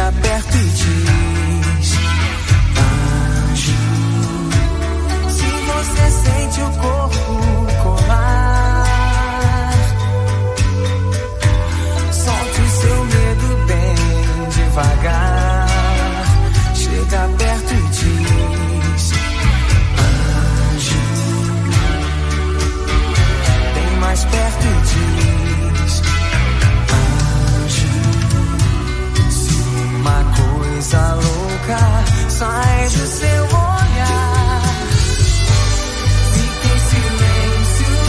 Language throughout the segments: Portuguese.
chega perto e diz: anjo, se você sente o corpo colar, solte o seu medo bem devagar. Chega perto e diz: anjo, bem mais perto e diz: anjo, se uma coisa louca sai do seu olhar, fique em silêncio,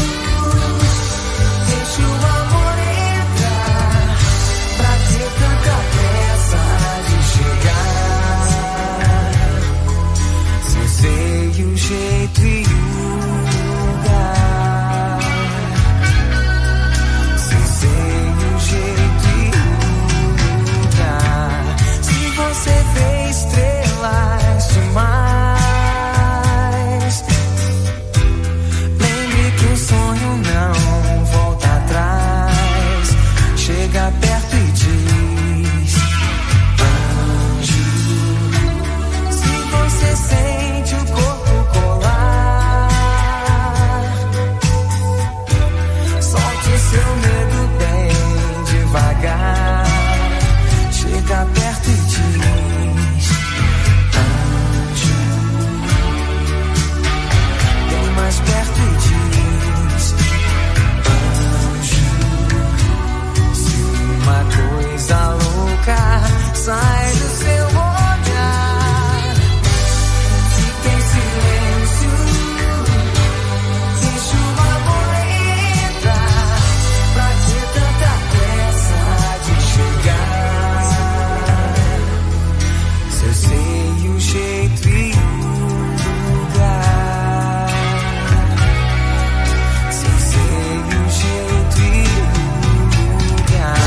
deixa o amor entrar, pra ter tanta pressa de chegar. Se eu sei o jeito e o lugar, se eu sei o jeito e o lugar, se você vê estrelas demais, lembre que o sonho não volta atrás. Chega perto e diz: anjo, se você sente o corpo colar, solte o seu medo bem devagar. Chega perto e diz: anjo, bem mais perto e diz: anjo, se uma coisa louca sai do seu olhar, fique em silêncio, deixa o amor entrar, pra ter tanta pressa de chegar. Se eu sei o jeito e o lugar, se eu sei o jeito e o lugar.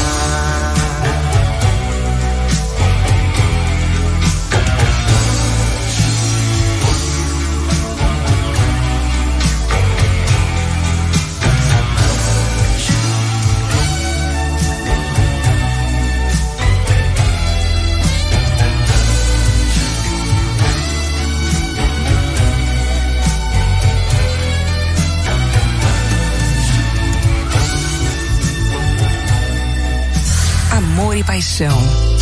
Amor e paixão.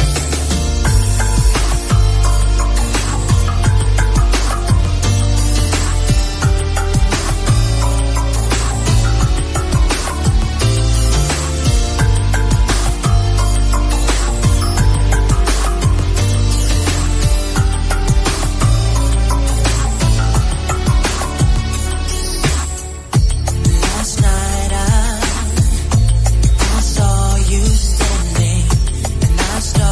Last night I saw you standing, and I started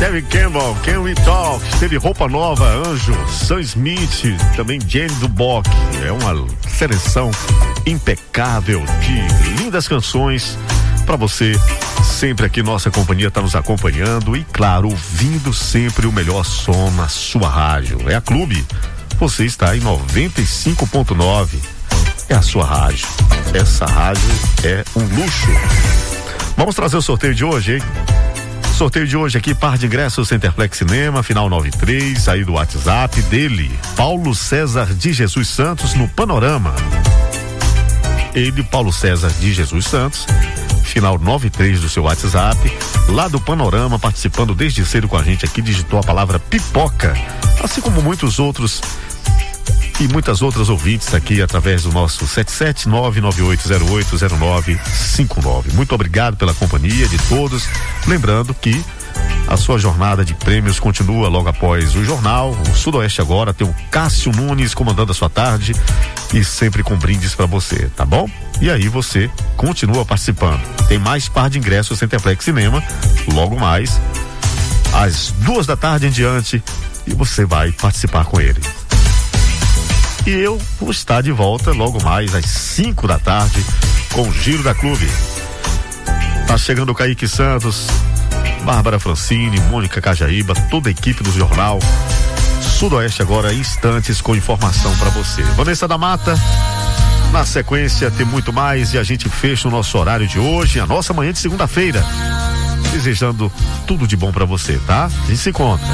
Terry Campbell, Can We Talk, teve Roupa Nova, Anjo, Sam Smith, também Jenny Duboc. É uma seleção impecável de lindas canções para você, sempre aqui nossa companhia está nos acompanhando e claro, ouvindo sempre o melhor som na sua rádio. É a Clube, você está em 95.9, é a sua rádio, essa rádio é um luxo. Vamos trazer o sorteio de hoje, hein? Sorteio de hoje aqui, par de ingressos Centerplex Cinema, final 93, aí do WhatsApp dele, Paulo César de Jesus Santos, no Panorama. Ele, Paulo César de Jesus Santos, final 93 do seu WhatsApp, lá do Panorama, participando desde cedo com a gente aqui, digitou a palavra pipoca, assim como muitos outros e muitas outras ouvintes aqui através do nosso 77998080959. Muito obrigado pela companhia de todos. Lembrando que a sua jornada de prêmios continua logo após o jornal. O Sudoeste Agora tem o Cássio Nunes comandando a sua tarde e sempre com brindes para você, tá bom? E aí você continua participando. Tem mais par de ingressos Centerplex Cinema, logo mais às 2 da tarde em diante, e você vai participar com ele. E eu vou estar de volta logo mais às 5 da tarde com o Giro da Clube. Tá chegando o Kaique Santos, Bárbara Francine, Mônica Cajaíba, toda a equipe do jornal Sudoeste Agora, instantes com informação para você. Vanessa da Mata, na sequência tem muito mais e a gente fecha o nosso horário de hoje, a nossa manhã de segunda-feira, desejando tudo de bom para você, tá? A gente se encontra.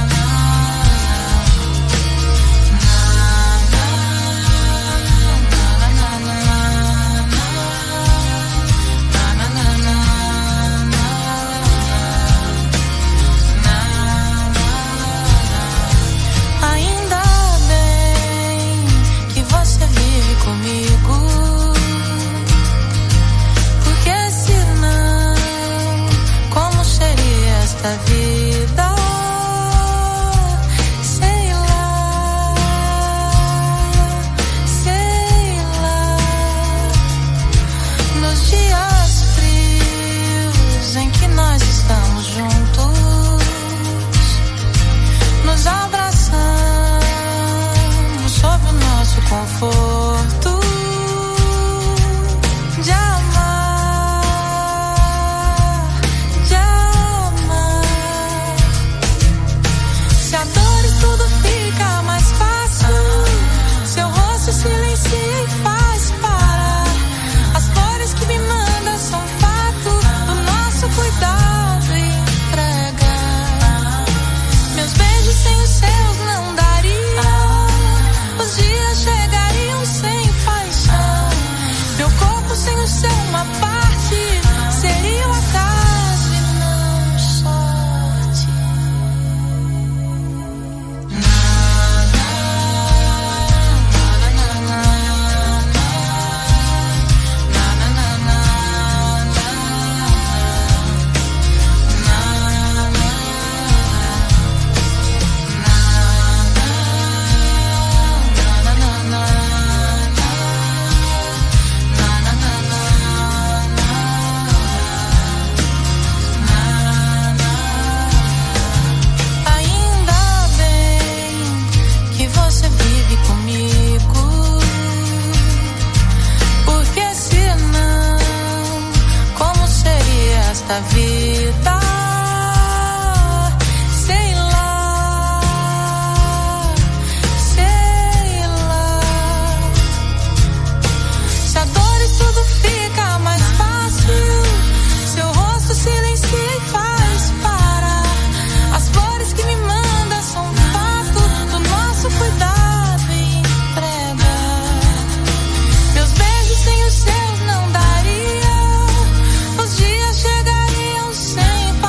Conforto de amar, de amar. Se a dores tudo fica mais fácil, seu rosto silencia e faz parar. As flores que me mandam são fato do nosso cuidado e entrega. Meus beijos sem os seus não dariam. Os dias chegariam sem paixão. Meu corpo sem o seu uma parte seria um acaso e não sorte. Da vida, sei lá, sei lá. Se a dores tudo fica mais fácil, seu rosto silencia e faz parar. As flores que me mandam são fato do nosso cuidado e entrega. Meus beijos sem os seus não dariam. Os dias chegam sem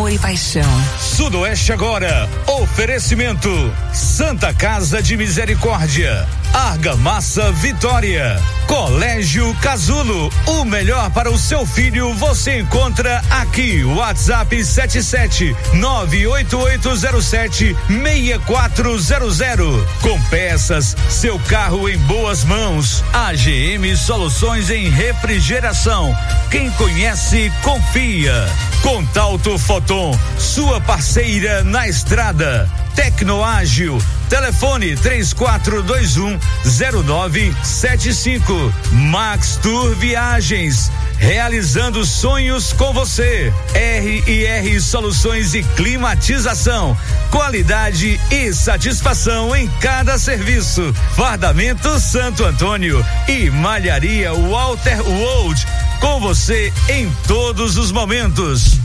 Amor e paixão. Sudoeste agora. Oferecimento Santa Casa de Misericórdia, Argamassa Vitória, Colégio Casulo. O melhor para o seu filho você encontra aqui. WhatsApp 77-98807-6400. Com peças, seu carro em boas mãos. AGM Soluções em Refrigeração. Quem conhece, confia. Contalto Foton, sua parceira na estrada. Tecnoágil, telefone 3421-0975. Max Tour Viagens, realizando sonhos com você. R&R Soluções e Climatização, qualidade e satisfação em cada serviço. Fardamento Santo Antônio e Malharia Walter Wold, com você em todos os momentos.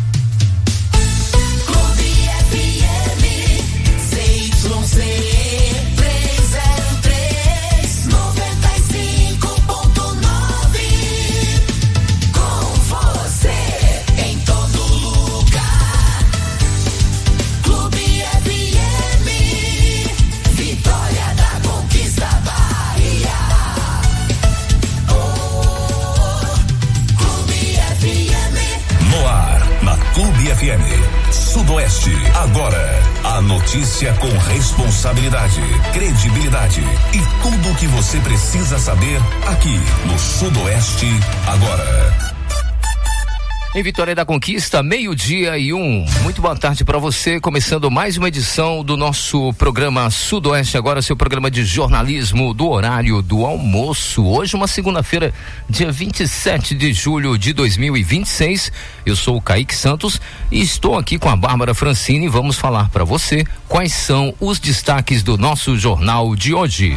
FM Sudoeste. Agora, a notícia com responsabilidade, credibilidade e tudo o que você precisa saber aqui no Sudoeste Agora. Em Vitória da Conquista, 12:01. Muito boa tarde para você, começando mais uma edição do nosso programa Sudoeste Agora, seu programa de jornalismo do horário do almoço. Hoje, uma segunda-feira, dia 27 de julho de 2026. Eu sou o Kaique Santos e estou aqui com a Bárbara Francini. Vamos falar para você quais são os destaques do nosso jornal de hoje.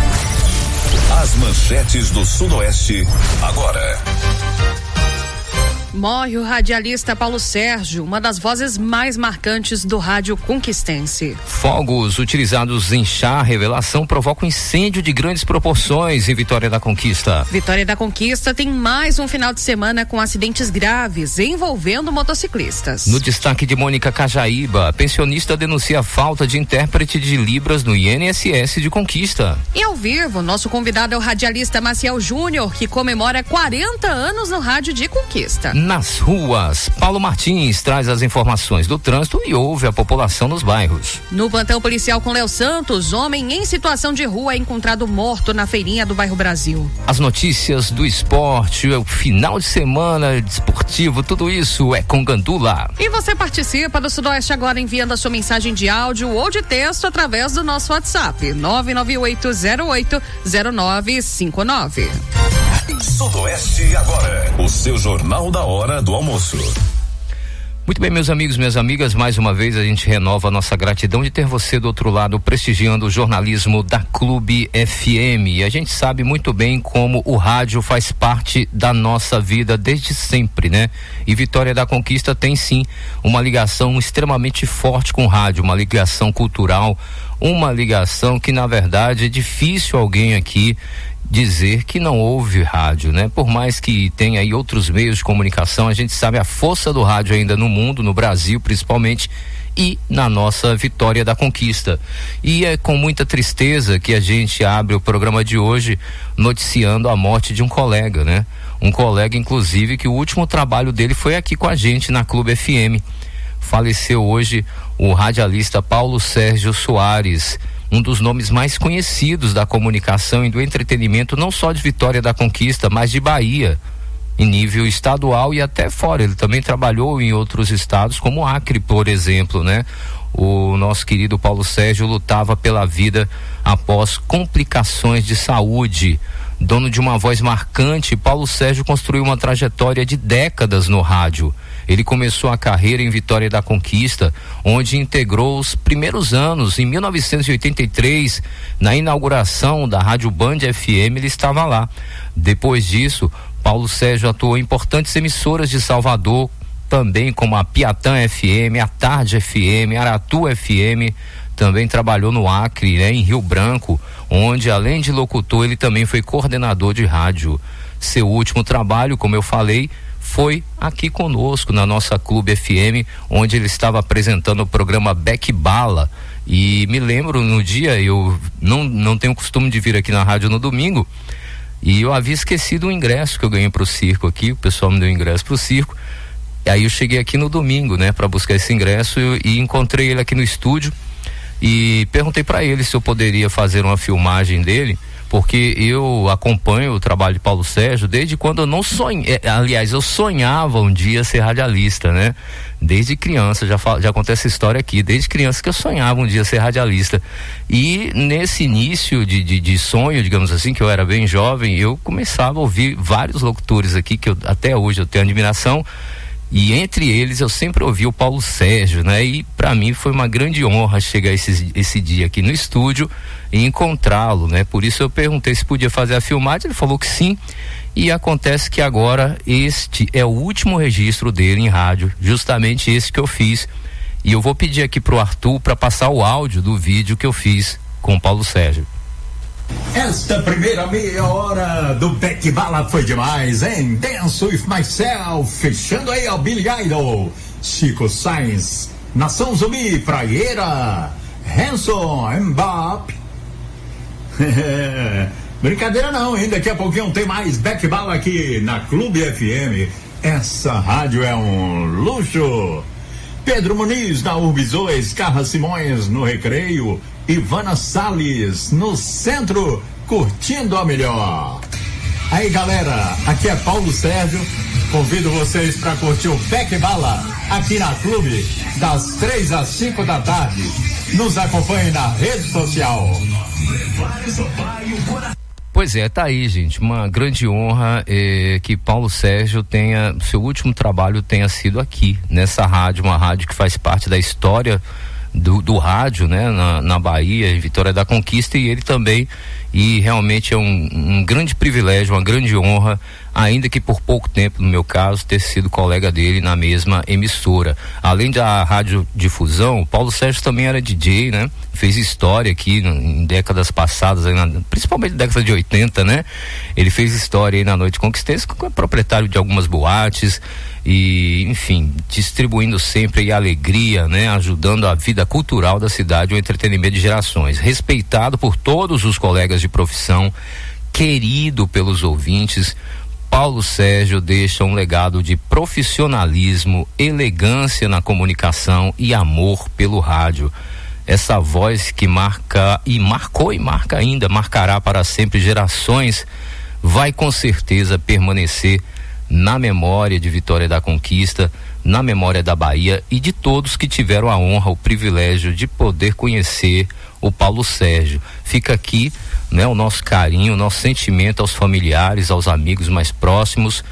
As manchetes do Sudoeste Agora. Morre o radialista Paulo Sérgio, uma das vozes mais marcantes do rádio conquistense. Fogos utilizados em chá revelação provocam incêndio de grandes proporções em Vitória da Conquista. Vitória da Conquista tem mais um final de semana com acidentes graves envolvendo motociclistas. No destaque de Mônica Cajaíba, pensionista denuncia a falta de intérprete de Libras no INSS de Conquista. E ao vivo, nosso convidado é o radialista Maciel Júnior, que comemora 40 anos no rádio de Conquista. Nas ruas, Paulo Martins traz as informações do trânsito e ouve a população nos bairros. No plantão policial com Léo Santos, homem em situação de rua é encontrado morto na feirinha do bairro Brasil. As notícias do esporte, o final de semana esportivo, tudo isso é com Gandula. E você participa do Sudoeste Agora enviando a sua mensagem de áudio ou de texto através do nosso WhatsApp 998080959. Sudoeste Agora, o seu jornal da hora do almoço. Muito bem, meus amigos, minhas amigas, mais uma vez a gente renova a nossa gratidão de ter você do outro lado prestigiando o jornalismo da Clube FM. E a gente sabe muito bem como o rádio faz parte da nossa vida desde sempre, né? E Vitória da Conquista tem sim uma ligação extremamente forte com o rádio, uma ligação cultural, uma ligação que na verdade é difícil alguém aqui dizer que não ouve rádio, né? Por mais que tenha aí outros meios de comunicação, a gente sabe a força do rádio ainda no mundo, no Brasil principalmente, e na nossa Vitória da Conquista. E é com muita tristeza que a gente abre o programa de hoje noticiando a morte de um colega, né? Um colega, inclusive, que o último trabalho dele foi aqui com a gente na Clube FM. Faleceu hoje o radialista Paulo Sérgio Soares, um dos nomes mais conhecidos da comunicação e do entretenimento, não só de Vitória da Conquista, mas de Bahia, em nível estadual e até fora. Ele também trabalhou em outros estados, como Acre, por exemplo, né? O nosso querido Paulo Sérgio lutava pela vida após complicações de saúde. Dono de uma voz marcante, Paulo Sérgio construiu uma trajetória de décadas no rádio. Ele começou a carreira em Vitória da Conquista, onde integrou os primeiros anos. Em 1983, na inauguração da Rádio Band FM, ele estava lá. Depois disso, Paulo Sérgio atuou em importantes emissoras de Salvador, também como a Piatã FM, a Tarde FM, Aratu FM. Também trabalhou no Acre, né, em Rio Branco, onde além de locutor, ele também foi coordenador de rádio. Seu último trabalho, como eu falei, foi aqui conosco na nossa Clube FM, onde ele estava apresentando o programa Beck Bala. E me lembro no dia, eu não tenho costume de vir aqui na rádio no domingo, e eu havia esquecido o ingresso que eu ganhei pro circo aqui, o pessoal me deu ingresso pro circo. E aí eu cheguei aqui no domingo, né, para buscar esse ingresso e encontrei ele aqui no estúdio e perguntei para ele se eu poderia fazer uma filmagem dele, porque eu acompanho o trabalho de Paulo Sérgio desde quando eu não sonhei, aliás, eu sonhava um dia ser radialista, né? Desde criança, já acontece essa história aqui, desde criança que eu sonhava um dia ser radialista. E nesse início de sonho, digamos assim, que eu era bem jovem, eu começava a ouvir vários locutores aqui, que até hoje eu tenho admiração, e entre eles eu sempre ouvi o Paulo Sérgio, né? E para mim foi uma grande honra chegar esse dia aqui no estúdio e encontrá-lo, né? Por isso eu perguntei se podia fazer a filmagem, ele falou que sim. E acontece que agora este é o último registro dele em rádio, justamente esse que eu fiz. E eu vou pedir aqui pro Arthur para passar o áudio do vídeo que eu fiz com o Paulo Sérgio. Esta primeira meia hora do Beck Bala foi demais, hein? Dance with Myself, fechando aí ao Billy Idol, Chico Sainz, Nação Zumbi, Praieira, Hanson, Mbop. Brincadeira não, hein? Daqui a pouquinho tem mais Beck Bala aqui na Clube FM. Essa rádio é um luxo. Pedro Muniz na Urbizoes, Carla Simões no Recreio, Ivana Salles no centro, curtindo a melhor. Aí galera, aqui é Paulo Sérgio, convido vocês para curtir o Beck Bala aqui na Clube, das 3 às 5 da tarde. Nos acompanhe na rede social. Pois é, tá aí, gente, uma grande honra que Paulo Sérgio seu último trabalho tenha sido aqui, nessa rádio, uma rádio que faz parte da história do rádio, né, na Bahia, em Vitória da Conquista, e ele também, e realmente é um grande privilégio, uma grande honra, ainda que por pouco tempo, no meu caso, ter sido colega dele na mesma emissora. Além da radiodifusão, o Paulo Sérgio também era DJ, né? Fez história aqui em décadas passadas, aí principalmente na década de 80, né? Ele fez história aí na Noite Conquistense, como proprietário de algumas boates e, enfim, distribuindo sempre aí alegria, né? Ajudando a vida cultural da cidade, o entretenimento de gerações. Respeitado por todos os colegas de profissão, querido pelos ouvintes, Paulo Sérgio deixa um legado de profissionalismo, elegância na comunicação e amor pelo rádio. Essa voz que marca e marcou e marca ainda, marcará para sempre gerações, vai com certeza permanecer na memória de Vitória da Conquista, na memória da Bahia e de todos que tiveram a honra, o privilégio de poder conhecer o Paulo Sérgio. Fica aqui, né, o nosso carinho, o nosso sentimento aos familiares, aos amigos mais próximos,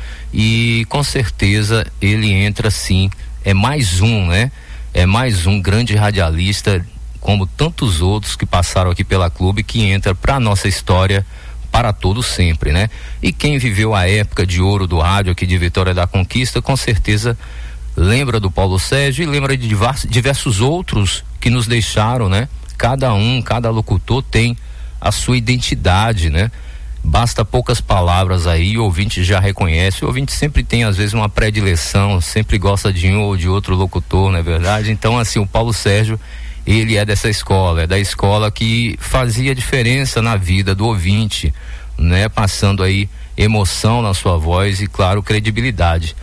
e com certeza ele entra sim, é mais um, né? É mais um grande radialista, como tantos outros que passaram aqui pela Clube, que entra para a nossa história para todo sempre, né? E quem viveu a época de ouro do rádio aqui de Vitória da Conquista, com certeza lembra do Paulo Sérgio e lembra de diversos outros que nos deixaram, né? Cada locutor tem a sua identidade, né? Basta poucas palavras aí, o ouvinte já reconhece, o ouvinte sempre tem às vezes uma predileção, sempre gosta de um ou de outro locutor, não é verdade? Então assim, o Paulo Sérgio, ele é dessa escola, é da escola que fazia diferença na vida do ouvinte, né? Passando aí emoção na sua voz e, claro, credibilidade.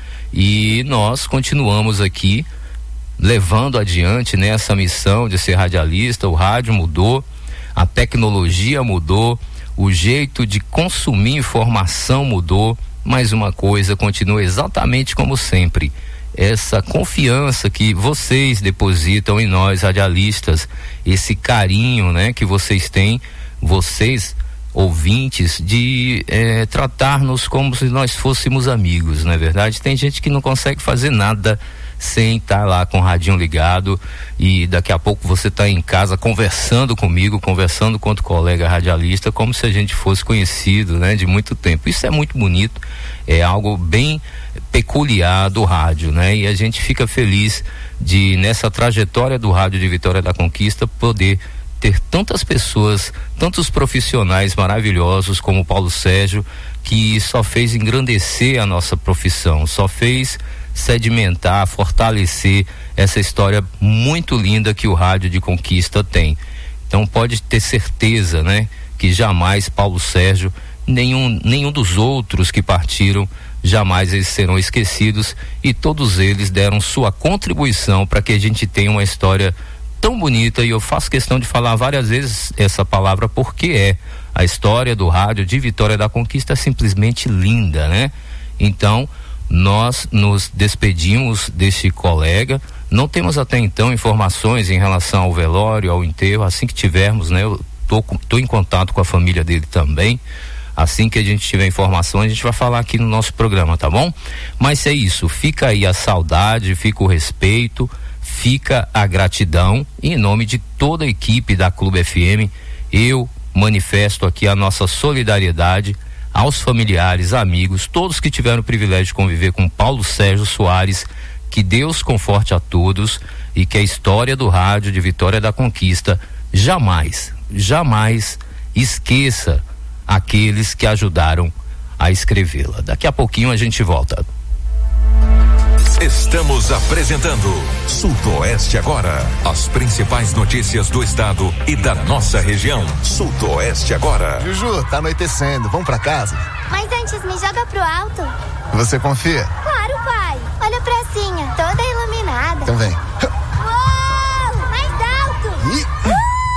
E nós continuamos aqui levando adiante, né, essa missão de ser radialista. O rádio mudou, a tecnologia mudou, o jeito de consumir informação mudou, mas uma coisa continua exatamente como sempre: essa confiança que vocês depositam em nós radialistas, esse carinho, né, que vocês têm, vocês ouvintes, de tratar-nos como se nós fôssemos amigos, não é verdade? Tem gente que não consegue fazer nada sem estar lá com o radinho ligado, e daqui a pouco você está em casa conversando comigo, conversando com outro colega radialista, como se a gente fosse conhecido, né, de muito tempo. Isso é muito bonito, é algo bem peculiar do rádio, né? E a gente fica feliz de, nessa trajetória do rádio de Vitória da Conquista, poder ter tantas pessoas, tantos profissionais maravilhosos como o Paulo Sérgio, que só fez engrandecer a nossa profissão, só fez sedimentar, fortalecer essa história muito linda que o Rádio de Conquista tem. Então pode ter certeza, né, que jamais Paulo Sérgio, nenhum dos outros que partiram, jamais eles serão esquecidos, e todos eles deram sua contribuição para que a gente tenha uma história tão bonita, e eu faço questão de falar várias vezes essa palavra porque a história do rádio de Vitória da Conquista é simplesmente linda, né? Então nós nos despedimos deste colega, não temos até então informações em relação ao velório, ao enterro. Assim que tivermos, né, eu tô em contato com a família dele também. Assim que a gente tiver informação, a gente vai falar aqui no nosso programa, tá bom? Mas é isso, fica aí a saudade, fica o respeito, fica a gratidão, e em nome de toda a equipe da Clube FM, eu manifesto aqui a nossa solidariedade aos familiares, amigos, todos que tiveram o privilégio de conviver com Paulo Sérgio Soares. Que Deus conforte a todos e que a história do rádio de Vitória da Conquista jamais esqueça aqueles que ajudaram a escrevê-la. Daqui a pouquinho a gente volta. Estamos apresentando Sudoeste Agora. As principais notícias do estado e da nossa região. Sudoeste Agora. Juju, tá anoitecendo. Vamos pra casa? Mas antes, me joga pro alto. Você confia? Claro, pai. Olha a pracinha, toda iluminada. Então vem. Uou! Mais alto!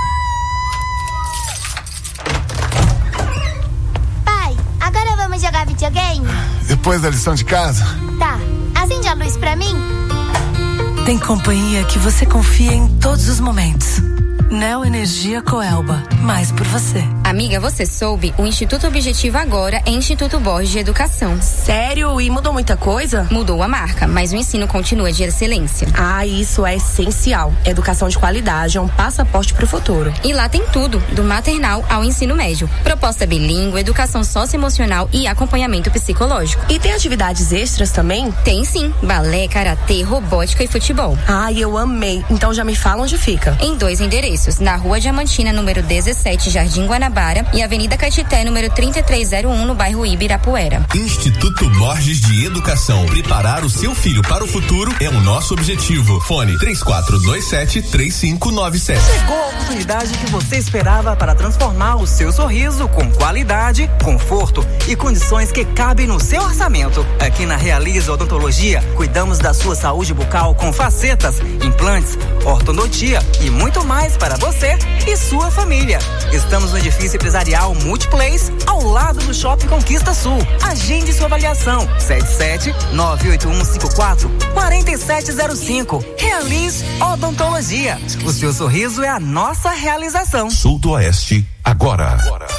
Pai, agora vamos jogar videogame? Depois da lição de casa? Tá. Acende a luz pra mim. Tem companhia que você confia em todos os momentos. Neo Energia Coelba, mais por você. Amiga, você soube? O Instituto Objetivo agora é Instituto Borges de Educação. Sério? E mudou muita coisa? Mudou a marca, mas o ensino continua de excelência. Ah, isso é essencial. Educação de qualidade é um passaporte pro futuro. E lá tem tudo, do maternal ao ensino médio. Proposta bilíngue, educação socioemocional e acompanhamento psicológico. E tem atividades extras também? Tem sim, balé, karatê, robótica e futebol. Ai, eu amei. Então já me fala onde fica. Em 2 endereços. Na Rua Diamantina, número 17, Jardim Guanabara, e Avenida Caetité, número 3301, no bairro Ibirapuera. Instituto Borges de Educação. Preparar o seu filho para o futuro é o nosso objetivo. Fone 3427-3597. Chegou a oportunidade que você esperava para transformar o seu sorriso com qualidade, conforto e condições que cabem no seu orçamento. Aqui na Realiza Odontologia, cuidamos da sua saúde bucal com facetas, implantes, ortodontia e muito mais para você e sua família. Estamos no edifício empresarial Multiplace, ao lado do Shopping Conquista Sul. Agende sua avaliação. 77-98154-4705. Realize Odontologia. O seu sorriso é a nossa realização. Sudoeste Agora.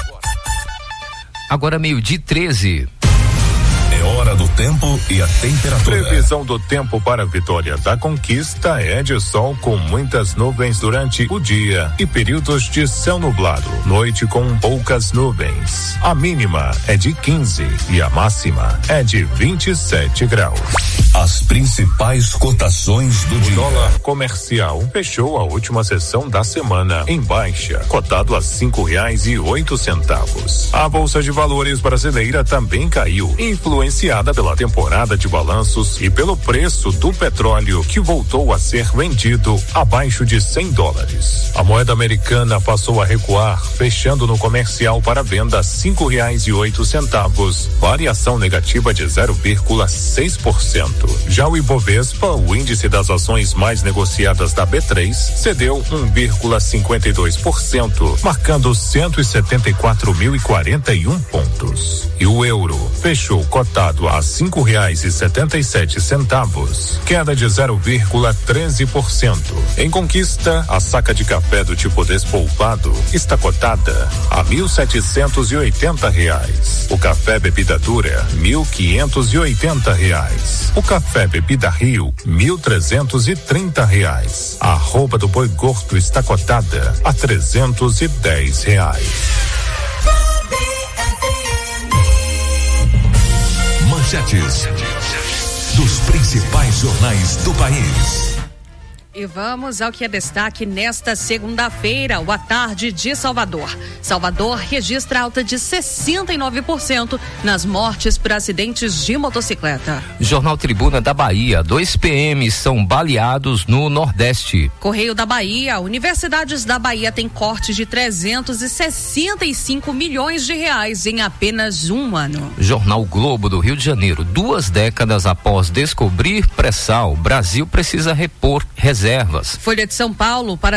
Agora 12:13. É hora do tempo e a temperatura. Previsão do tempo para Vitória da Conquista é de sol com muitas nuvens durante o dia e períodos de céu nublado. Noite com poucas nuvens. A mínima é de 15 e a máxima é de 27 graus. As principais cotações do dia. O dólar comercial fechou a última sessão da semana em baixa, cotado a R$5,08. A Bolsa de Valores brasileira também caiu, influenciada pela temporada de balanços e pelo preço do petróleo, que voltou a ser vendido abaixo de $100. A moeda americana passou a recuar, fechando no comercial para venda R$5,08, variação negativa de 0,6%. Já o Ibovespa, o índice das ações mais negociadas da B3, cedeu 1,52%, marcando 174.041 pontos. E o euro fechou cotado a R$5,77, queda de 0,13%. Em Conquista, a saca de café do tipo despolpado está cotada a R$1.780. O café bebida dura, R$1.580. O café bebida Rio, R$1.330. A arroba do boi gordo está cotada a R$310. Manchetes dos principais jornais do país. E vamos ao que é destaque nesta segunda-feira, o À Tarde de Salvador. Salvador registra alta de 69% nas mortes por acidentes de motocicleta. Jornal Tribuna da Bahia, 2 PMs são baleados no Nordeste. Correio da Bahia, universidades da Bahia têm corte de 365 milhões de reais em apenas um ano. Jornal Globo do Rio de Janeiro, 2 décadas após descobrir pré-sal, Brasil precisa repor reservas. Folha de São Paulo, para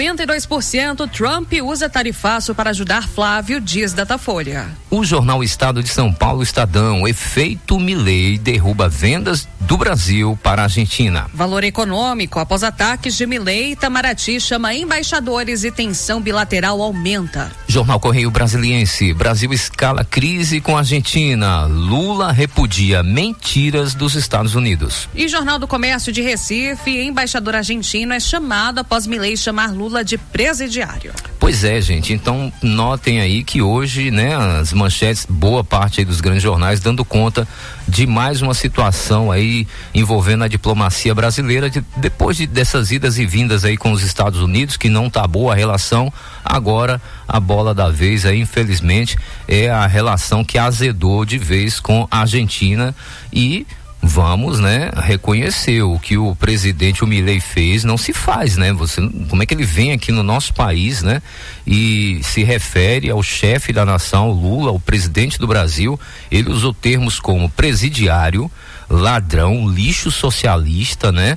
52%, Trump usa tarifaço para ajudar Flávio, diz Datafolha. O jornal Estado de São Paulo, Estadão, efeito Milei derruba vendas do Brasil para a Argentina. Valor econômico, após ataques de Milei, Itamaraty chama embaixadores e tensão bilateral aumenta. Jornal Correio Brasiliense, Brasil escala crise com a Argentina, Lula repudia mentiras dos Estados Unidos. E Jornal do Comércio de Recife, embaixador argentino é chamado após Milei chamar Lula de presidiário. Pois é, gente, então notem aí que hoje, né, as manchetes, boa parte aí dos grandes jornais dando conta de mais uma situação aí envolvendo a diplomacia brasileira, depois dessas idas e vindas aí com os Estados Unidos, que não tá boa a relação. Agora a bola da vez aí, infelizmente, é a relação que azedou de vez com a Argentina. E vamos, né, reconhecer o que o presidente, o Milei, fez, não se faz, né? Como é que ele vem aqui no nosso país, né? E se refere ao chefe da nação, o Lula, o presidente do Brasil. Ele usou termos como presidiário, ladrão, lixo socialista, né?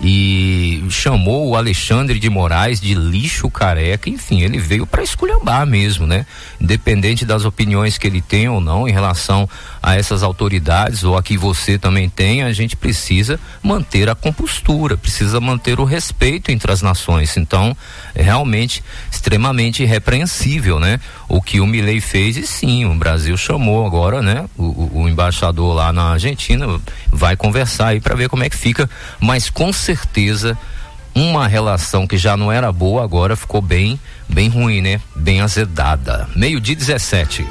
E chamou o Alexandre de Moraes de lixo careca. Enfim, ele veio para esculhambar mesmo, né? Independente das opiniões que ele tem ou não em relação a essas autoridades, ou a que você também tem, a gente precisa manter a compostura, precisa manter o respeito entre as nações. Então, é realmente extremamente repreensível, né? O que o Milei fez. E sim, o Brasil chamou agora, né? O embaixador lá na Argentina vai conversar aí para ver como é que fica, mas com certeza uma relação que já não era boa agora ficou bem ruim, né? Bem azedada. 12:17.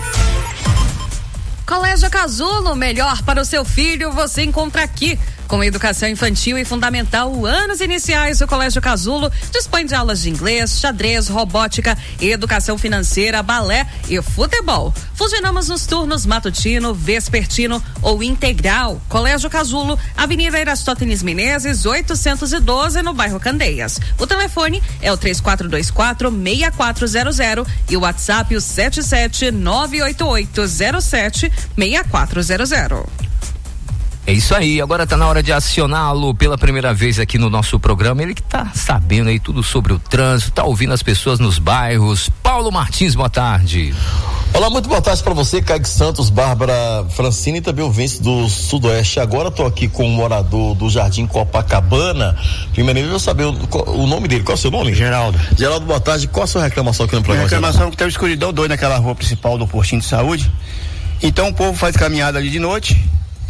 Colégio Casulo, melhor para o seu filho, você encontra aqui. Com educação infantil e fundamental, anos iniciais, o Colégio Casulo dispõe de aulas de inglês, xadrez, robótica, educação financeira, balé e futebol. Funcionamos nos turnos matutino, vespertino ou integral. Colégio Casulo, Avenida Eratóstenes Menezes, 812, no bairro Candeias. O telefone é o 3424-6400 e o WhatsApp o 7798807-6400. É isso aí, agora tá na hora de acioná-lo pela primeira vez aqui no nosso programa. Ele que tá sabendo aí tudo sobre o trânsito, tá ouvindo as pessoas nos bairros. Paulo Martins, boa tarde. Olá, muito boa tarde para você, Kaique Santos, Bárbara Francine e também ouvintes do Sudoeste. Agora tô aqui com um morador do Jardim Copacabana. Primeiro eu vou saber o nome dele. Qual é o seu nome? Geraldo. Geraldo, boa tarde. Qual a sua reclamação aqui no programa? Minha reclamação é que tem uma escuridão doida naquela rua principal do postinho de saúde. Então o povo faz caminhada ali de noite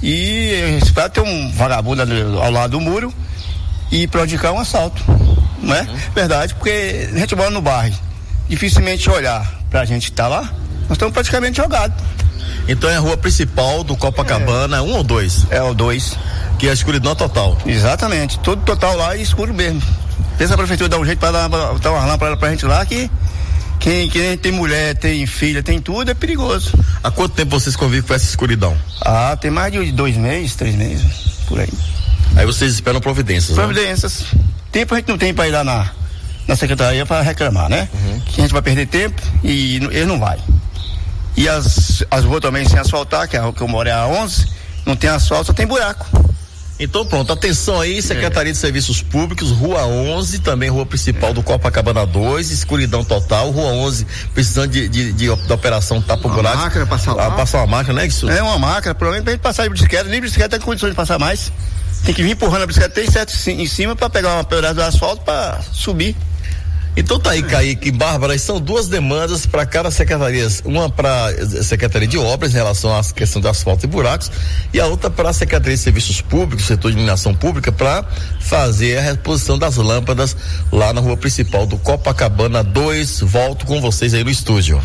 e espera ter um vagabundo ao lado do muro e praticar um assalto, não é? Verdade, porque a gente mora no bairro, dificilmente olhar pra gente que tá lá, nós estamos praticamente jogados. Então é a rua principal do Copacabana, 1 ou 2? É o 2. Que é a escuridão total. Exatamente, todo total lá e escuro mesmo. Pensa a prefeitura dar um jeito pra dar uma lâmpada pra gente lá que quem tem mulher, tem filha, tem tudo, é perigoso. Há quanto tempo vocês convivem com essa escuridão? Tem mais de 2 meses, 3 meses, por aí. Aí vocês esperam providências, Providências. Né? Tempo a gente não tem para ir lá na secretaria para reclamar, né? Que a gente vai perder tempo e ele não vai. E as ruas também sem asfaltar, que eu moro é a 11, não tem asfalto, só tem buraco. Então pronto, atenção aí, Secretaria de Serviços Públicos, Rua 11, também Rua Principal do Copacabana 2, escuridão total, Rua 11 precisando de operação tapa-buraco. Uma máquina passar lá. Passar uma máquina, né? Isso? É uma máquina, pelo menos pra gente passar de bicicleta, nem bicicleta tem condições de passar mais. Tem que vir empurrando a bicicleta, tem certo em cima pra pegar uma pedaço do asfalto pra subir. Então tá aí, Kaique, Bárbara, são 2 demandas para cada secretaria, uma para a Secretaria de Obras em relação à questão de asfalto e buracos e a outra para a Secretaria de Serviços Públicos, setor de iluminação pública, para fazer a reposição das lâmpadas lá na rua principal do Copacabana 2. Volto com vocês aí no estúdio.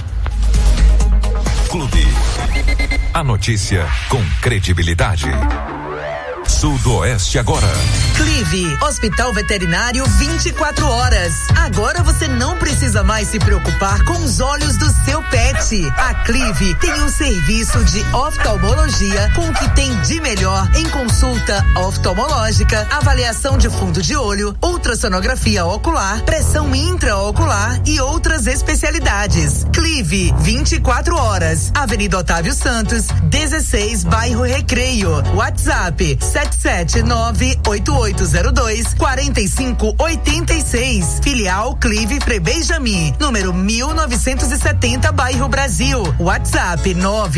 Clube. A notícia com credibilidade. Sudoeste agora. Clive, Hospital Veterinário 24 horas. Agora você não precisa mais se preocupar com os olhos do seu pet. A Clive tem um serviço de oftalmologia com o que tem de melhor em consulta oftalmológica, avaliação de fundo de olho, ultrassonografia ocular, pressão intraocular e outras especialidades. Clive, 24 horas. Avenida Otávio Santos, 16, bairro Recreio. WhatsApp 779-8802-4586. Filial Clive Frei-Benjamin, número 1970, bairro Brasil. WhatsApp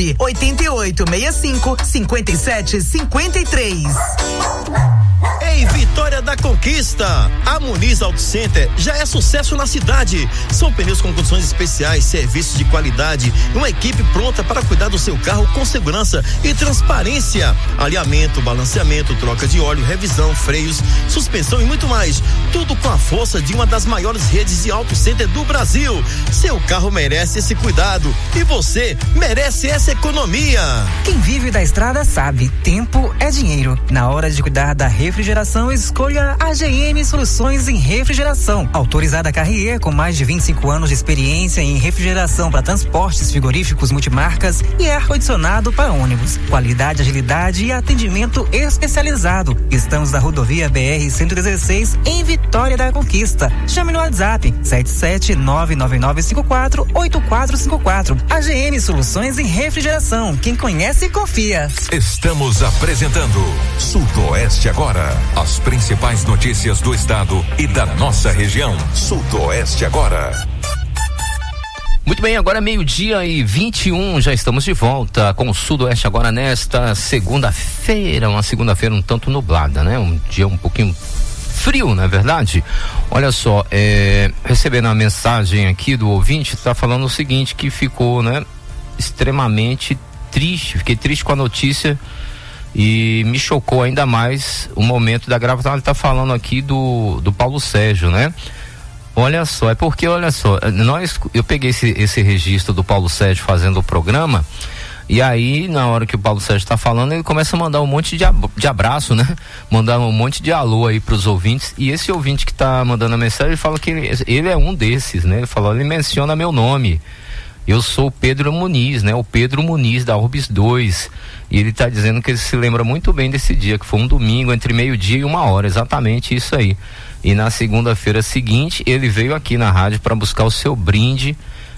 98865-5753. Em Vitória da Conquista, a Muniz Auto Center já é sucesso na cidade. São pneus com condições especiais, serviços de qualidade, uma equipe pronta para cuidar do seu carro com segurança e transparência. Alinhamento, balanceamento, troca de óleo, revisão, freios, suspensão e muito mais. Tudo com a força de uma das maiores redes de auto center do Brasil. Seu carro merece esse cuidado e você merece essa economia. Quem vive da estrada sabe, tempo é dinheiro. Na hora de cuidar da refrigeração, escolha a GM Soluções em Refrigeração. Autorizada Carrier, com mais de 25 anos de experiência em refrigeração para transportes frigoríficos multimarcas e ar-condicionado para ônibus. Qualidade, agilidade e atendimento especializado. Estamos na rodovia BR-116 em Vitória da Conquista. Chame no WhatsApp 77999548454. A GM Soluções em Refrigeração. Quem conhece, confia. Estamos apresentando Sudoeste agora. As principais notícias do estado e da nossa região. Sudoeste agora. Muito bem, agora 12:21, já estamos de volta com o Sudoeste agora nesta segunda-feira, uma segunda-feira um tanto nublada, né? Um dia um pouquinho frio, não é verdade? Olha só, recebendo a mensagem aqui do ouvinte, tá falando o seguinte, que ficou, né, extremamente triste, fiquei triste com a notícia e me chocou ainda mais o momento da gravação. Ele tá falando aqui do Paulo Sérgio, né? Olha só, eu peguei esse registro do Paulo Sérgio fazendo o programa, e aí na hora que o Paulo Sérgio tá falando, ele começa a mandar um monte de abraço, né? Mandar um monte de alô aí pros ouvintes, e esse ouvinte que tá mandando a mensagem, ele fala que ele é um desses, né? Ele menciona meu nome. Eu sou o Pedro Muniz, né? O Pedro Muniz da Urbis 2. E ele está dizendo que ele se lembra muito bem desse dia, que foi um domingo entre 12:00 e 1h, exatamente isso aí. E na segunda-feira seguinte, ele veio aqui na rádio para buscar o seu brinde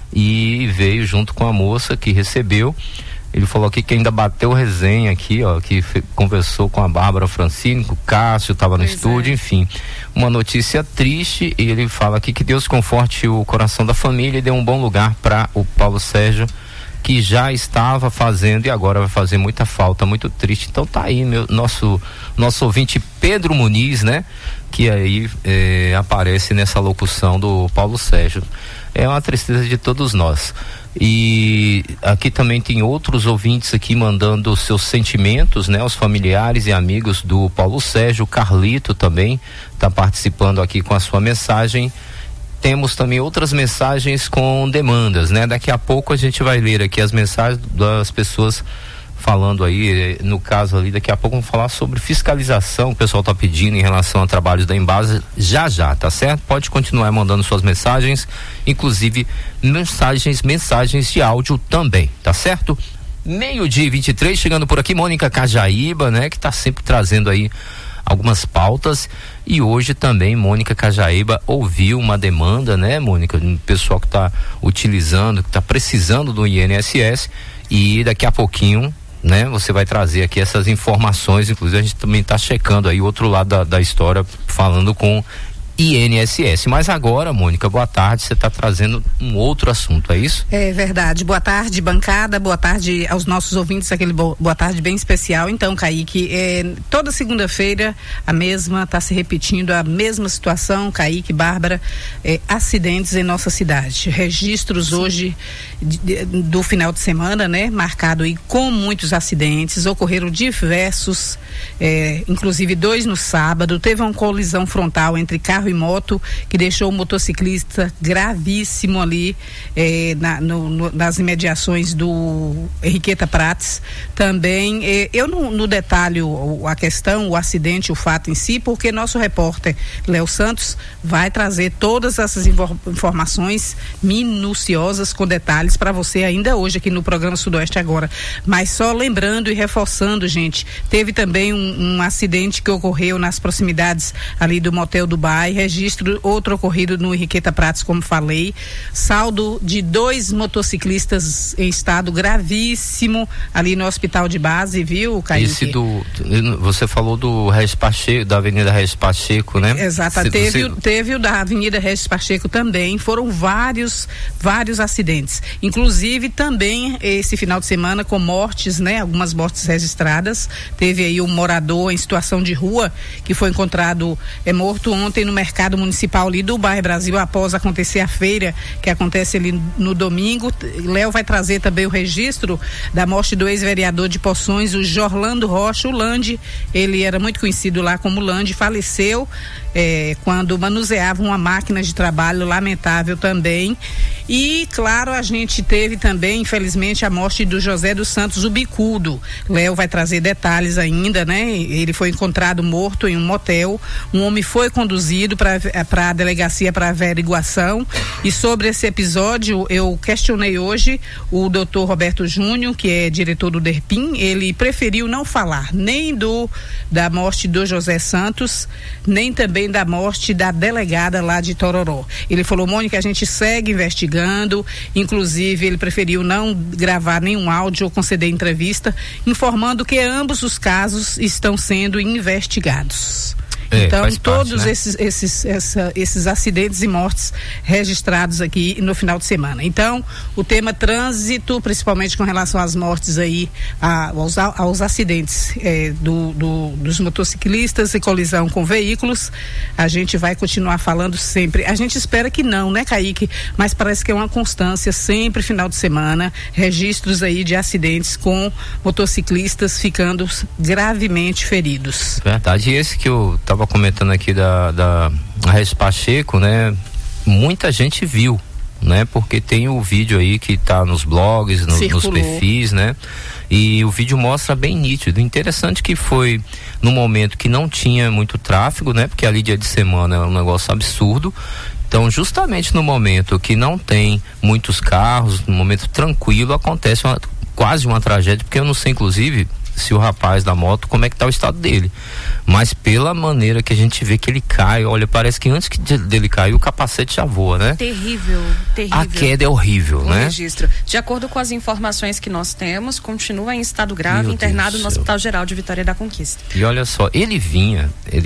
e veio junto com a moça que recebeu. Ele falou aqui que ainda bateu resenha aqui, ó, que conversou com a Bárbara Francini, o Cássio estava no estúdio, enfim. Uma notícia triste, e ele fala aqui que Deus conforte o coração da família e dê um bom lugar para o Paulo Sérgio, que já estava fazendo e agora vai fazer muita falta, muito triste. Então tá aí nosso ouvinte Pedro Muniz, né? Que aí aparece nessa locução do Paulo Sérgio. É uma tristeza de todos nós. E aqui também tem outros ouvintes aqui mandando seus sentimentos, né? Os familiares e amigos do Paulo Sérgio. O Carlito também está participando aqui com a sua mensagem. Temos também outras mensagens com demandas, né? Daqui a pouco a gente vai ler aqui as mensagens das pessoas falando aí, no caso ali, daqui a pouco vamos falar sobre fiscalização, o pessoal tá pedindo em relação a trabalhos da Embasa, já, tá certo? Pode continuar mandando suas mensagens, inclusive mensagens de áudio também, tá certo? 12:23, chegando por aqui, Mônica Cajaíba, né? Que tá sempre trazendo aí algumas pautas, e hoje também Mônica Cajaíba ouviu uma demanda, né, Mônica, do pessoal que tá utilizando, que tá precisando do INSS, e daqui a pouquinho, né, você vai trazer aqui essas informações. Inclusive a gente também está checando aí o outro lado da história, falando com INSS. Mas agora, Mônica, boa tarde, você está trazendo um outro assunto, é isso? É verdade. Boa tarde, bancada, boa tarde aos nossos ouvintes, aquele boa tarde bem especial. Então, Kaique, toda segunda-feira está se repetindo a mesma situação, Kaique, Bárbara, acidentes em nossa cidade. Registros Sim. Hoje do final de semana, né? Marcado aí com muitos acidentes, ocorreram diversos, inclusive 2 no sábado, teve uma colisão frontal entre carro e moto que deixou o motociclista gravíssimo ali nas imediações do Henriqueta Prates. Também, eu não detalho a questão, o acidente, o fato em si, porque nosso repórter Léo Santos vai trazer todas essas informações minuciosas com detalhes para você ainda hoje aqui no programa Sudoeste Agora. Mas só lembrando e reforçando, gente, teve também um acidente que ocorreu nas proximidades ali do Motel Dubai, registro outro ocorrido no Henriqueta Prates, como falei, saldo de 2 motociclistas em estado gravíssimo ali no hospital de base, viu, Kaique? Você falou do Regis Pacheco, da Avenida Regis Pacheco, né? Exato, teve o da Avenida Regis Pacheco também, foram vários acidentes, inclusive também esse final de semana com mortes, né? Algumas mortes registradas, teve aí um morador em situação de rua que foi encontrado morto ontem no mercado municipal ali do bairro Brasil, após acontecer a feira que acontece ali no domingo. Léo vai trazer também o registro da morte do ex-vereador de Poções, o Jorlando Rocha, o Lande, ele era muito conhecido lá como Lande, faleceu quando manuseava uma máquina de trabalho, lamentável também. E claro, a gente teve também, infelizmente, a morte do José dos Santos, o Bicudo. Léo vai trazer detalhes ainda, né? Ele foi encontrado morto em um motel, um homem foi conduzido para a delegacia para averiguação, e sobre esse episódio eu questionei hoje o doutor Roberto Júnior, que é diretor do DERPIM. Ele preferiu não falar nem da morte do José Santos, nem também da morte da delegada lá de Tororó. Ele falou: Mônica, a gente segue investigando, inclusive ele preferiu não gravar nenhum áudio ou conceder entrevista, informando que ambos os casos estão sendo investigados. Então, todos esses acidentes e mortes registrados aqui no final de semana. Então, o tema trânsito, principalmente com relação às mortes aí, aos acidentes dos motociclistas e colisão com veículos, a gente vai continuar falando sempre. A gente espera que não, né, Kaique? Mas parece que é uma constância, sempre final de semana, registros aí de acidentes com motociclistas ficando gravemente feridos. Verdade. E esse que eu estava comentando aqui da Regis Pacheco, né? Muita gente viu, né? Porque tem o vídeo aí que tá nos blogs, nos perfis, né? E o vídeo mostra bem nítido. Interessante que foi no momento que não tinha muito tráfego, né? Porque ali dia de semana é um negócio absurdo. Então, justamente no momento que não tem muitos carros, no momento tranquilo, acontece quase uma tragédia, porque eu não sei, inclusive, se o rapaz da moto, como é que tá o estado dele, mas pela maneira que a gente vê que ele cai, olha, parece que antes dele cair o capacete já voa, né? Terrível. A queda é horrível, né? Registro. De acordo com as informações que nós temos, continua em estado grave, internado no Hospital Geral de Vitória da Conquista. E olha só, ele vinha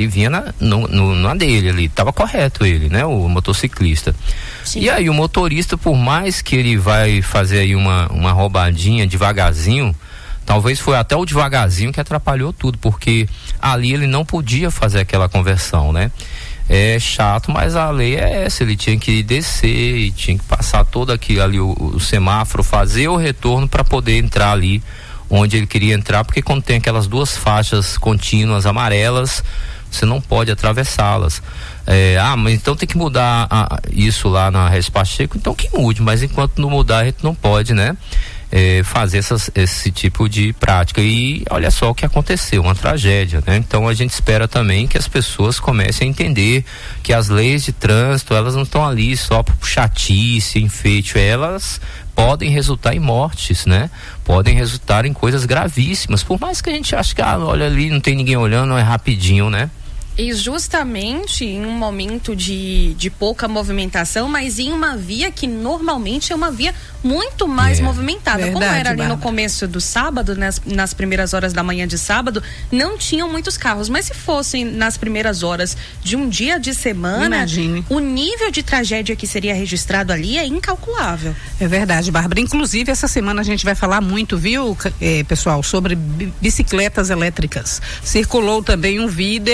na dele ali, tava correto ele, né? O motociclista. Sim. E aí o motorista, por mais que ele vai fazer aí uma roubadinha devagarzinho, talvez foi até o devagarzinho que atrapalhou tudo, porque ali ele não podia fazer aquela conversão, né? É chato, mas a lei é essa, ele tinha que descer e tinha que passar todo aquilo ali, o semáforo, fazer o retorno para poder entrar ali onde ele queria entrar, porque quando tem aquelas 2 faixas contínuas amarelas, você não pode atravessá-las. Mas então tem que mudar isso lá na Regis Pacheco, então que mude, mas enquanto não mudar a gente não pode, né? Fazer esse tipo de prática. E olha só o que aconteceu, uma tragédia, né? Então a gente espera também que as pessoas comecem a entender que as leis de trânsito, elas não estão ali só por chatice, enfeite, elas podem resultar em mortes, né? Podem resultar em coisas gravíssimas, por mais que a gente ache que olha ali, não tem ninguém olhando, é rapidinho, né? E justamente em um momento de pouca movimentação, mas em uma via que normalmente é uma via muito mais movimentada. Verdade, como era ali no começo do sábado, nas primeiras horas da manhã de sábado, não tinham muitos carros. Mas se fossem nas primeiras horas de um dia de semana, imagine, o nível de tragédia que seria registrado ali é incalculável. É verdade, Bárbara. Inclusive, essa semana a gente vai falar muito, viu, pessoal, sobre bicicletas elétricas. Circulou também um vídeo, né?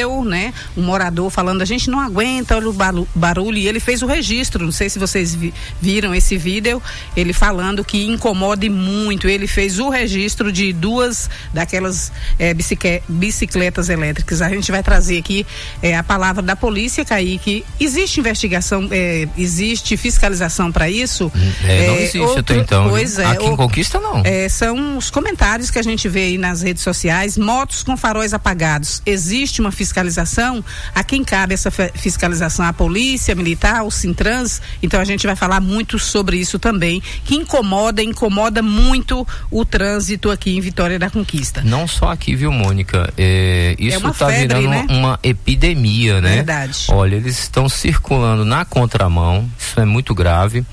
né? Um morador falando, a gente não aguenta, olha o barulho, e ele fez o registro, não sei se vocês viram esse vídeo, ele falando que incomoda muito, ele fez o registro de 2 daquelas bicicletas elétricas. A gente vai trazer aqui a palavra da polícia, Kaique. Existe investigação, existe fiscalização para isso? Não existe até então. Pois aqui em Conquista não. São os comentários que a gente vê aí nas redes sociais, motos com faróis apagados. Existe uma fiscalização? A quem cabe essa fiscalização? A polícia militar, o Sintrans? Então a gente vai falar muito sobre isso também, que incomoda muito o trânsito aqui em Vitória da Conquista. Não só aqui, viu, Mônica? Isso está virando, né? uma epidemia, né? Verdade. Olha, eles estão circulando na contramão, isso é muito grave.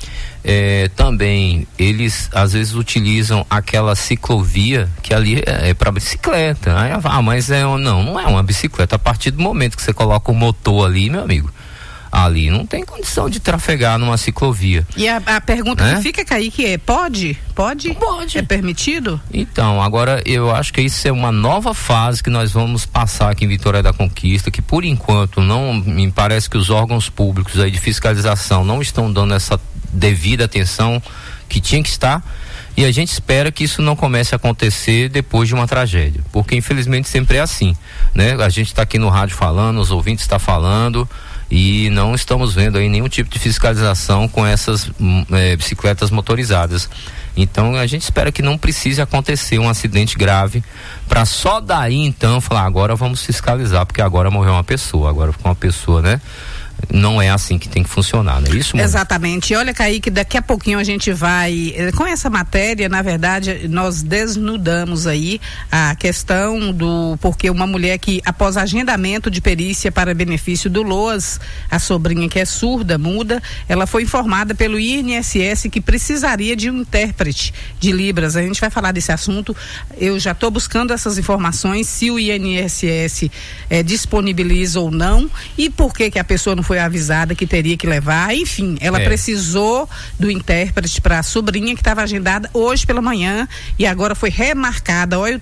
Também eles às vezes utilizam aquela ciclovia que ali é para bicicleta. Mas não é uma bicicleta. A partir do momento que você coloca o motor ali, meu amigo, ali não tem condição de trafegar numa ciclovia. E a pergunta que fica, Kaique, pode? Pode. É permitido? Então, agora eu acho que isso é uma nova fase que nós vamos passar aqui em Vitória da Conquista, que por enquanto não me parece que os órgãos públicos aí de fiscalização não estão dando essa devida atenção que tinha que estar, e a gente espera que isso não comece a acontecer depois de uma tragédia, porque infelizmente sempre é assim, né? A gente está aqui no rádio falando, os ouvintes estão falando, e não estamos vendo aí nenhum tipo de fiscalização com essas bicicletas motorizadas. Então a gente espera que não precise acontecer um acidente grave para só daí então falar, agora vamos fiscalizar, porque agora morreu uma pessoa, agora ficou uma pessoa, né? Não é assim que tem que funcionar, não é isso, Mônica? Exatamente. E olha, Kaique, daqui a pouquinho a gente vai, com essa matéria, na verdade, nós desnudamos aí a questão porque uma mulher que, após agendamento de perícia para benefício do LOAS, a sobrinha que é surda, muda, ela foi informada pelo INSS que precisaria de um intérprete de Libras. A gente vai falar desse assunto. Eu já estou buscando essas informações, se o INSS disponibiliza ou não, e por que a pessoa não foi avisada que teria que levar, enfim, ela precisou do intérprete para a sobrinha que estava agendada hoje pela manhã e agora foi remarcada. Olha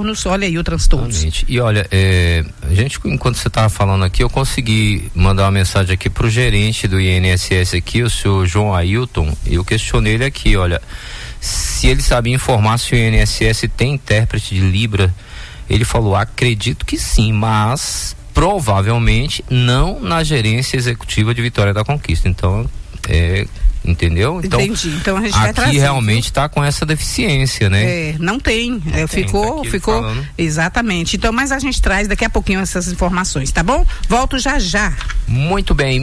aí o transtorno. E olha, enquanto você estava falando aqui, eu consegui mandar uma mensagem aqui pro gerente do INSS aqui, o senhor João Ailton. Eu questionei ele aqui, olha, se ele sabia informar se o INSS tem intérprete de Libra. Ele falou, acredito que sim, mas provavelmente não na gerência executiva de Vitória da Conquista. Então, entendeu? Então, entendi. Então a gente vai trazer. Aqui realmente está com essa deficiência, né? Não tem. Ficou. Exatamente. Então, mas a gente traz daqui a pouquinho essas informações, tá bom? Volto já. Muito bem,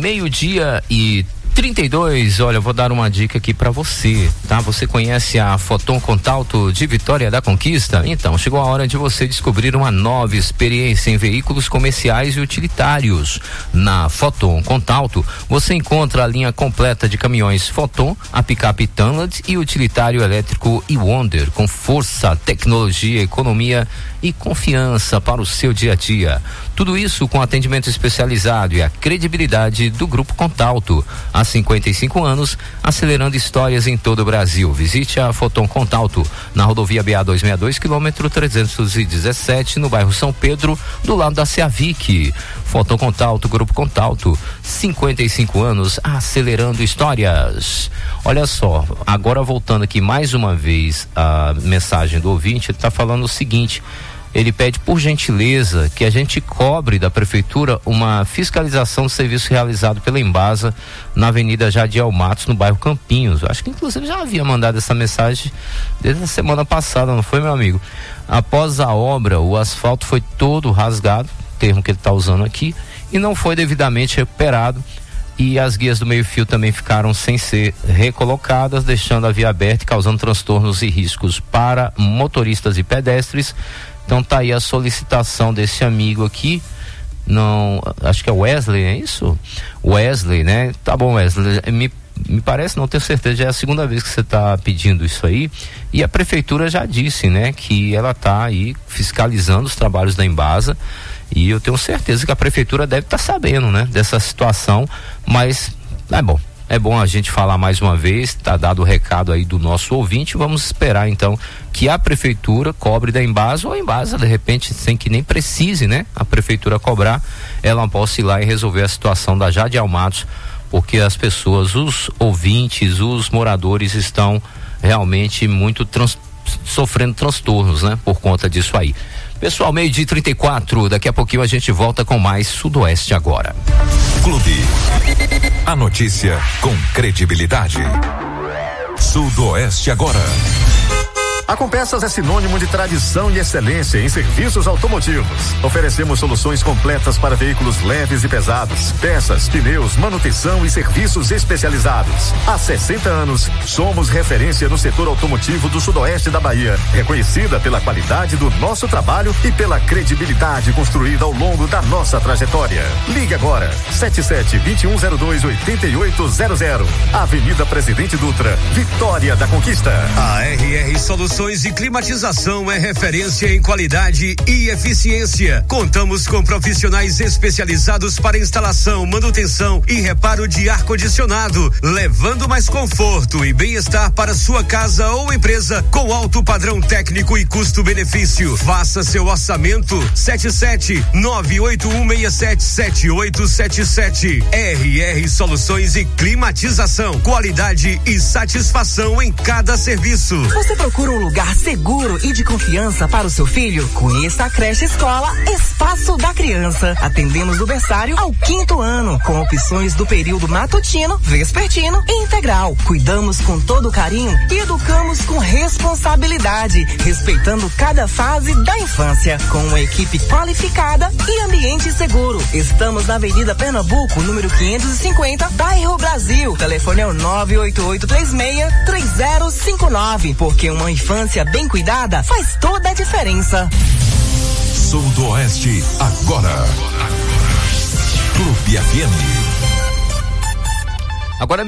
12:32, olha, eu vou dar uma dica aqui pra você, tá? Você conhece a Foton Contalto de Vitória da Conquista? Então, chegou a hora de você descobrir uma nova experiência em veículos comerciais e utilitários. Na Foton Contalto, você encontra a linha completa de caminhões Foton, a picape Tunland e o utilitário elétrico e-Wonder, com força, tecnologia, economia e confiança para o seu dia a dia. Tudo isso com atendimento especializado e a credibilidade do Grupo Contalto. Há 55 anos, acelerando histórias em todo o Brasil. Visite a Foton Contalto na rodovia BA 262, quilômetro 317, no bairro São Pedro, do lado da Ceavic. Foton Contalto, Grupo Contalto, 55 anos, acelerando histórias. Olha só, agora voltando aqui mais uma vez a mensagem do ouvinte, ele está falando o seguinte: ele pede por gentileza que a gente cobre da prefeitura uma fiscalização do serviço realizado pela Embasa na Avenida Jadiel Matos, no bairro Campinhos. Acho que inclusive já havia mandado essa mensagem desde a semana passada, não foi, meu amigo? Após a obra, o asfalto foi todo rasgado, termo que ele está usando aqui, e não foi devidamente recuperado, e as guias do meio-fio também ficaram sem ser recolocadas, deixando a via aberta e causando transtornos e riscos para motoristas e pedestres. Então tá aí a solicitação desse amigo aqui, não, acho que é Wesley, é isso? Wesley, né? Tá bom, Wesley, me parece, não tenho certeza, já é a segunda vez que você está pedindo isso aí, e a prefeitura já disse, né, que ela tá aí fiscalizando os trabalhos da Embasa, e eu tenho certeza que a prefeitura deve estar sabendo, né, dessa situação, mas é bom. é bom a gente falar mais uma vez, tá dado o recado aí do nosso ouvinte, vamos esperar então que a prefeitura cobre da Embasa, ou a Embasa de repente, sem que nem precise, né, a prefeitura cobrar, ela possa ir lá e resolver a situação da Jade Almatos, porque as pessoas, os ouvintes, os moradores estão realmente muito sofrendo transtornos, né, por conta disso aí. Pessoal, 12:34, daqui a pouquinho a gente volta com mais Sudoeste Agora. Clube. A notícia com credibilidade. Sudoeste Agora. A Compeças é sinônimo de tradição e excelência em serviços automotivos. Oferecemos soluções completas para veículos leves e pesados, peças, pneus, manutenção e serviços especializados. Há 60 anos, somos referência no setor automotivo do sudoeste da Bahia, reconhecida pela qualidade do nosso trabalho e pela credibilidade construída ao longo da nossa trajetória. Ligue agora, 77-2102-8800. Avenida Presidente Dutra, Vitória da Conquista. A RR Soluções e Climatização é referência em qualidade e eficiência. Contamos com profissionais especializados para instalação, manutenção e reparo de ar-condicionado, levando mais conforto e bem-estar para sua casa ou empresa com alto padrão técnico e custo-benefício. Faça seu orçamento 77-981677877. RR Soluções e Climatização, qualidade e satisfação em cada serviço. Você procura um lugar seguro e de confiança para o seu filho? Conheça a creche escola Espaço da Criança. Atendemos do berçário ao 5º ano, com opções do período matutino, vespertino e integral. Cuidamos com todo carinho e educamos com responsabilidade, respeitando cada fase da infância, com uma equipe qualificada e ambiente seguro. Estamos na Avenida Pernambuco, número 550, bairro Brasil. Telefone é o 98836-3059, porque uma infância bem cuidada faz toda a diferença. Sudoeste Agora. Clube FM. Agora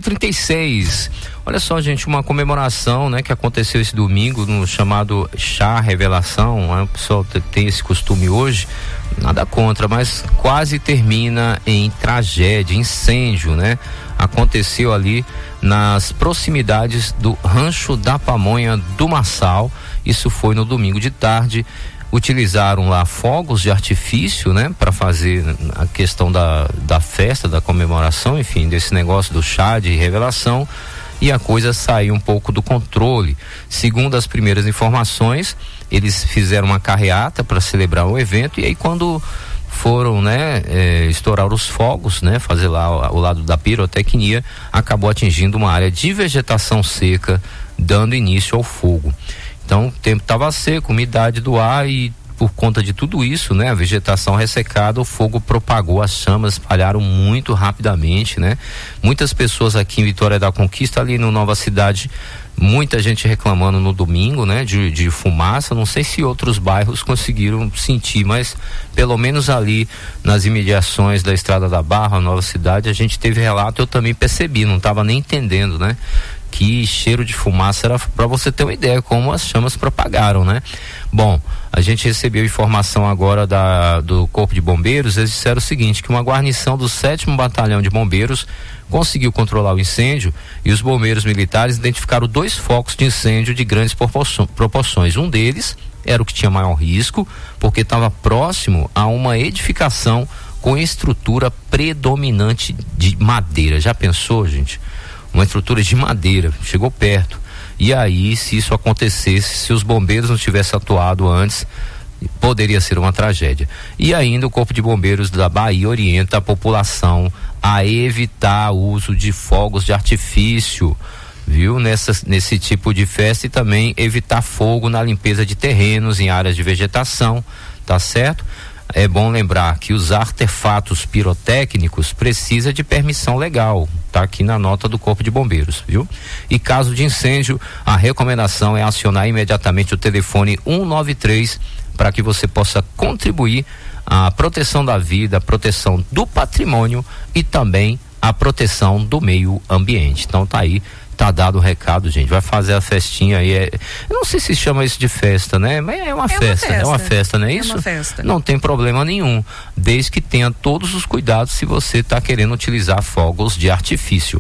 12:36. Olha só, gente, uma comemoração, né, que aconteceu esse domingo no chamado Chá Revelação, né? O pessoal tem esse costume hoje, nada contra, mas quase termina em tragédia, incêndio, né? Aconteceu ali nas proximidades do Rancho da Pamonha do Marçal. Isso foi no domingo de tarde. Utilizaram lá fogos de artifício, né, para fazer a questão da festa, da comemoração, enfim, desse negócio do chá de revelação, e a coisa saiu um pouco do controle. Segundo as primeiras informações, eles fizeram uma carreata para celebrar o evento, e aí quando foram, né, estourar os fogos, né, fazer lá o lado da pirotecnia, acabou atingindo uma área de vegetação seca, dando início ao fogo. Então o tempo estava seco, umidade do ar, e por conta de tudo isso, né, a vegetação ressecada, o fogo propagou, as chamas espalharam muito rapidamente, né? Muitas pessoas aqui em Vitória da Conquista, ali no Nova Cidade, muita gente reclamando no domingo, né, de fumaça. Não sei se outros bairros conseguiram sentir, mas pelo menos ali nas imediações da Estrada da Barra, Nova Cidade, a gente teve relato, eu também percebi, não estava nem entendendo, né? Que cheiro de fumaça era, para você ter uma ideia como as chamas propagaram, né? Bom, a gente recebeu informação agora do Corpo de Bombeiros. Eles disseram o seguinte, que uma guarnição do 7º Batalhão de Bombeiros conseguiu controlar o incêndio, e os bombeiros militares identificaram 2 focos de incêndio de grandes proporções. Um deles era o que tinha maior risco, porque estava próximo a uma edificação com estrutura predominante de madeira. Já pensou, gente? Uma estrutura de madeira, chegou perto. E aí, se isso acontecesse, se os bombeiros não tivessem atuado antes, poderia ser uma tragédia. E ainda o Corpo de Bombeiros da Bahia orienta a população a evitar o uso de fogos de artifício, viu? Nesse tipo de festa, e também evitar fogo na limpeza de terrenos em áreas de vegetação, tá certo? É bom lembrar que os artefatos pirotécnicos precisa de permissão legal, tá aqui na nota do Corpo de Bombeiros, viu? E caso de incêndio, a recomendação é acionar imediatamente o telefone 193 para que você possa contribuir à proteção da vida, a proteção do patrimônio e também a proteção do meio ambiente. Então tá aí, tá dado o recado, gente. Vai fazer a festinha aí. Eu não sei se chama isso de festa, né? Mas é uma festa, não é isso? É uma festa. Não tem problema nenhum, desde que tenha todos os cuidados se você está querendo utilizar fogos de artifício.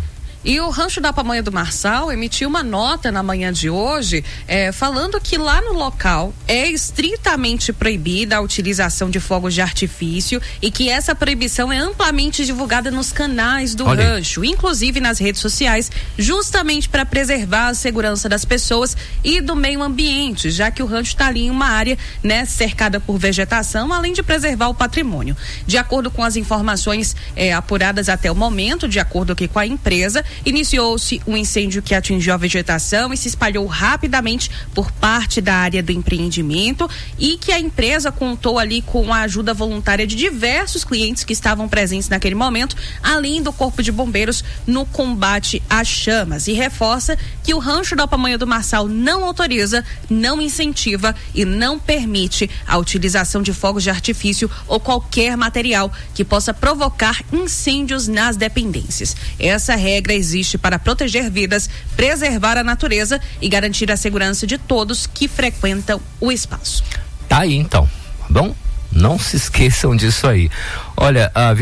E o Rancho da Pamonha do Marçal emitiu uma nota na manhã de hoje, falando que lá no local é estritamente proibida a utilização de fogos de artifício e que essa proibição é amplamente divulgada nos canais do rancho, inclusive nas redes sociais, justamente para preservar a segurança das pessoas e do meio ambiente, já que o rancho está ali em uma área, né, cercada por vegetação, além de preservar o patrimônio. De acordo com as informações apuradas até o momento, de acordo aqui com a empresa, iniciou-se um incêndio que atingiu a vegetação e se espalhou rapidamente por parte da área do empreendimento e que a empresa contou ali com a ajuda voluntária de diversos clientes que estavam presentes naquele momento, além do Corpo de Bombeiros no combate às chamas, e reforça que o Rancho da Pamonha do Marçal não autoriza, não incentiva e não permite a utilização de fogos de artifício ou qualquer material que possa provocar incêndios nas dependências. Essa regra existe para proteger vidas, preservar a natureza e garantir a segurança de todos que frequentam o espaço. Tá aí então, tá bom? Não se esqueçam disso aí. Olha, a